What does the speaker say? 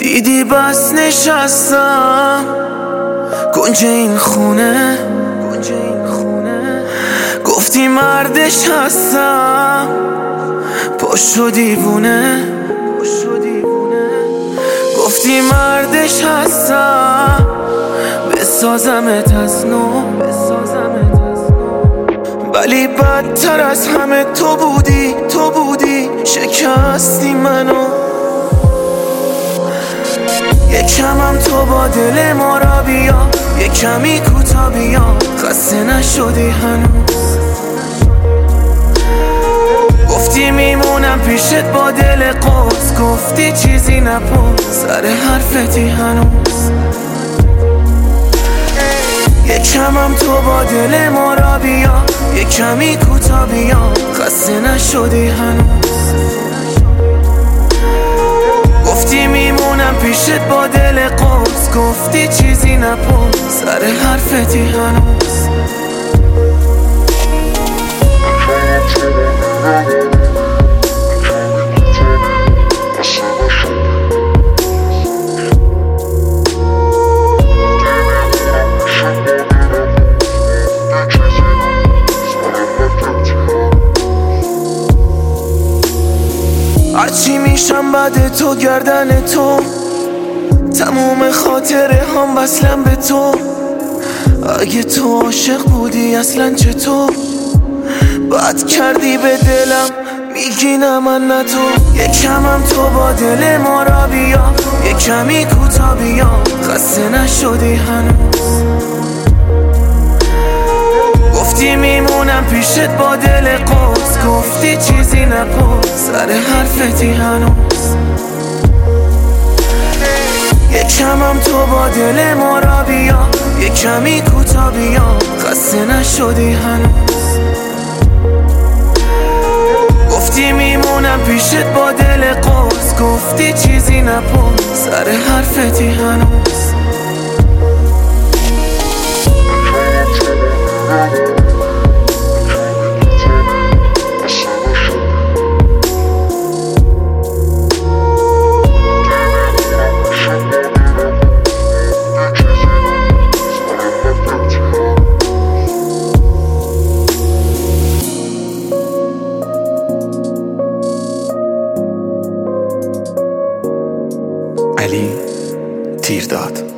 دیدی بس نشستم کنج این خونه، گفتی مردش هستم پاشو دیوونه، گفتی مردش هستم بسازمت از نو، ولی بدتر از همه تو بودی شکستی منو. یکمم تو با دل ما را بیا، یک کمی کوتا بیا، خسته نشدی هنوز. گفتی میمونم پیشت با دل قوس، گفتی چیزی نپرس سر حرفتی هنوز. یکمم تو با دل ما را بیا، یک کمی کوتا بیا، خسته نشدی هنوز. گفتی میمونم پیشت با دل قوس، گفتی چیزی نپرس سر حرفتی هنوز. هرچی میشم بعد تو گردن تو، تموم خاطره هم وصلم به تو. اگه تو عاشق بودی اصلا چطور بد کردی به دلم، میگی نه من نه تو. یکمم تو با دل ما را بیا، یک کمی کوتا بیا، خسته نشدی هنوز. گفتی میمونم پیشت با دل قوس، گفتی چیزی نپرس سر حرفتی هنوز. یکمم تو با دل ما را بیا، یک کمی کوتا بیا، خسته نشدی هنوز. گفتی میمونم پیشت با دل قوس، گفتی چیزی نپرس سر حرفتی هنوز. علی تیرداد.